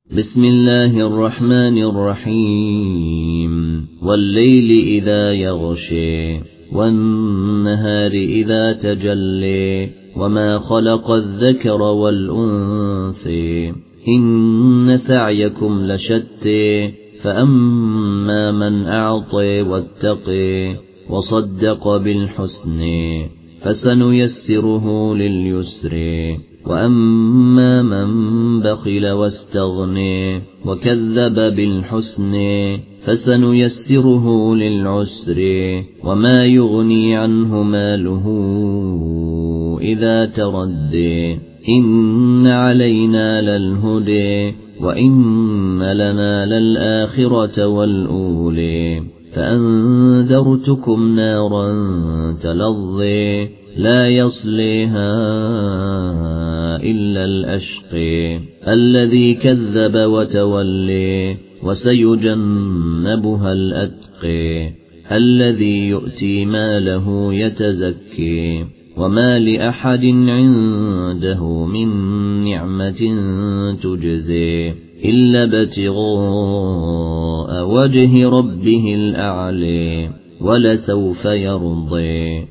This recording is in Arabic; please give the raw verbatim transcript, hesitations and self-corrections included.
بسم الله الرحمن الرحيم والليل إذا يغشي والنهار إذا تجلي وما خلق الذكر والأنثى إن سعيكم لشتى فأما من أعطي واتقي وصدق بالحسنى فسنيسره لليسر وأما من بخل واستغنى وكذب بالحسنى فسنيسره للعسر وما يغني عنه ماله إذا تردى إن علينا للهدى وإن لنا للآخرة والأولى فأنذرتكم نارا تلظى لا يصليها إلا الأشقى الذي كذب وتولى وسيجنبها الأتقى الذي يؤتي ماله يتزكى وما لأحد عنده من نعمة تجزى إلا ابتغاء وجه ربه الأعلى ولسوف يرضى.